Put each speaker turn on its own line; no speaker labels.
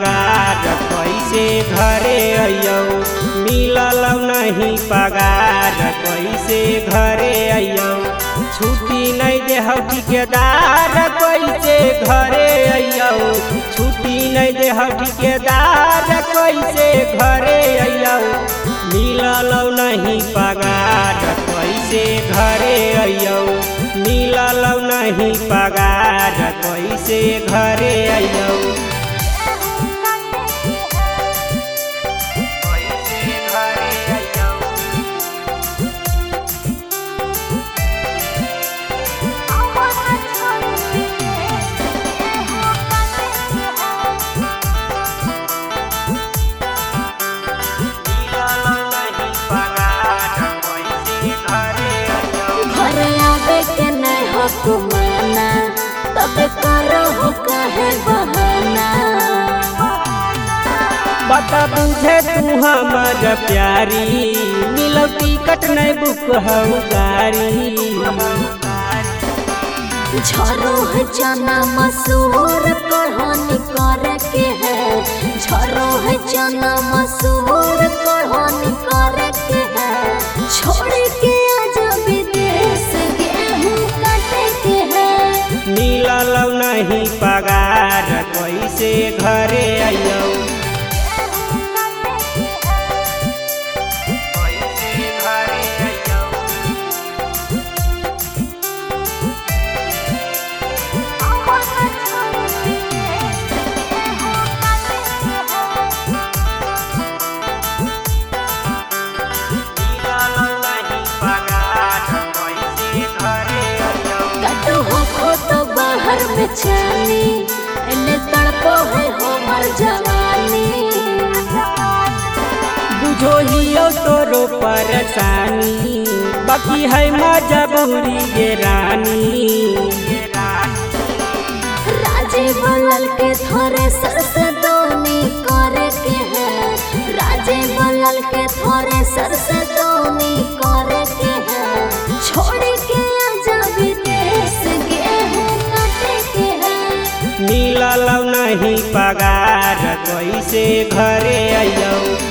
पगार कैसे घरे अइयो, मिलल नहीं पगार कैसे घरे अइयो, छुट्टी नहीं देहौ ठिकेदार कैसे घरे अइयो, छुट्टी नहीं देहौ ठिकेदार कैसे घरे अइयो, मिलल नहीं पगार कैसे घरे अइयो, मिलल नहीं पगार कैसे घरे अइयो।
माना तब करो हो कहे बहाना,
बता बुझे तू हमर प्यारी, मिलो टिकट नहीं बुक हौ गाड़ी,
झरो है चना मसूर कहानी करे के है, झरो है चना मसूर कहानी करे के है, छोड़ के आजा विदेश गेहूं काटे के है,
मिलल नहीं पगार कैसे घरे अइयो,
बेचैनी एने तड़पो है हमर जवानी,
बुझो हियो तोरो परेशानी, बाकी है मजबूरी ये रानी,
राजे बलल के थोरे सर से दोनी करे के है, राजे बलल के थोरे सर से दोनी करे के है, छोड़ के आजा विदेश गेहूं काटे के है,
मिलल नहीं पगार कैसे घरे अइयो।